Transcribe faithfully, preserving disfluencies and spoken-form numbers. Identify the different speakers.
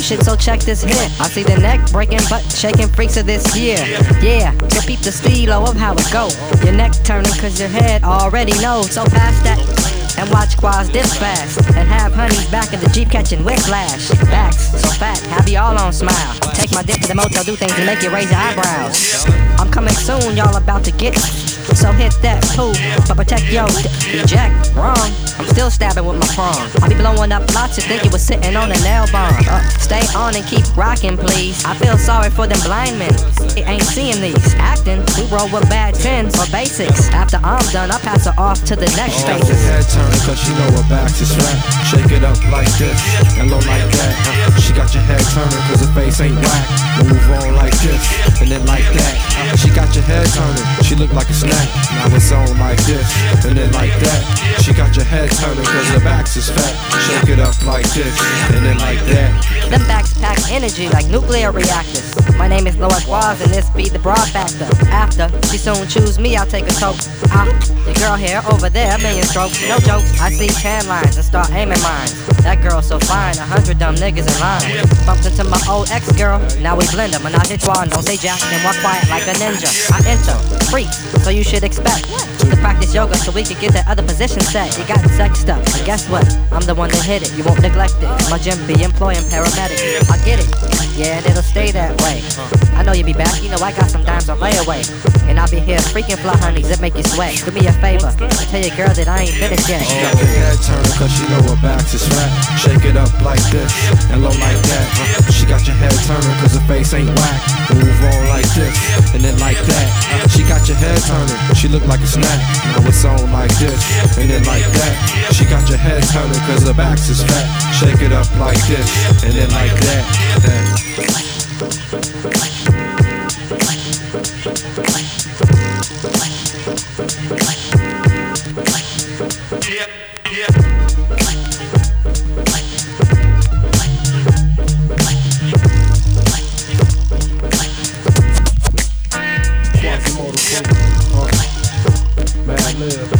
Speaker 1: shit, so check this hit. I see the neck breaking, butt shaking freaks of this year. Yeah, so peep the stilo of how it go. Your neck turning cause your head already knows. So pass that and watch squads this fast, and have honeys back in the Jeep catching whiplash. Backs so fat, have y'all on smile. Take my dick to the motel, do things to make you raise your eyebrows. I'm coming soon, y'all about to get, so hit that poo, but protect yo eject. Wrong, I'm still stabbing with my prong. I be blowing up lots, you think you was sitting on a nail bomb. uh, Stay on and keep rocking please. I feel sorry for them blind men, it ain't seeing these. Acting, we roll with bad tens or basics. After I'm done, I pass her off to the next
Speaker 2: oh,
Speaker 1: phase.
Speaker 2: Head turning cause she know her back is fat. Shake it up like this, and low like that. uh, She got your head turning cause her face ain't whack. Move on like this, and then like that. uh, She got your head turning, she look like a snack. Now it's on like this, and then like that. She got your head turning cause her back is fat. Shake it up like this, and then like that.
Speaker 1: Them backs pack energy like nuclear reactors. My name is Lord Quaz and this be the broad factor. After she soon choose me, I'll take a toke. Ah, the girl here over there, a million strokes, no jokes. I see tan lines and start aiming mine. That girl so fine, a hundred dumb niggas in line. Bumped into my old ex-girl, now we blend 'em. Menage a trois, don't say jack, then walk quiet like a ninja. I enter, freaks, so you should expect to practice yoga so we could get that other position set. You got sexed up, and guess what? I'm the one that hit it, you won't neglect it. My gym be employing paramedics. I get it, yeah, and it'll stay that way. I know you be back, you know I got some dimes on layaway. And I'll be here freaking fly honeys that make you sweat. Do me a favor, tell your girl that I ain't finished yet.
Speaker 2: She got your head turning cause she know her back is fat. Shake it up like this, and low like that. uh, She got your head turning cause her face ain't whack. Move on like this, and then like that. uh, She got your head turning, she look like a snack. Now it's on like this, and then like that. She got your head turning cause her back is fat. Shake it up like this, and then like that. that.
Speaker 3: Yeah, yeah.
Speaker 2: Quasi-motor, uh, Mad Lib.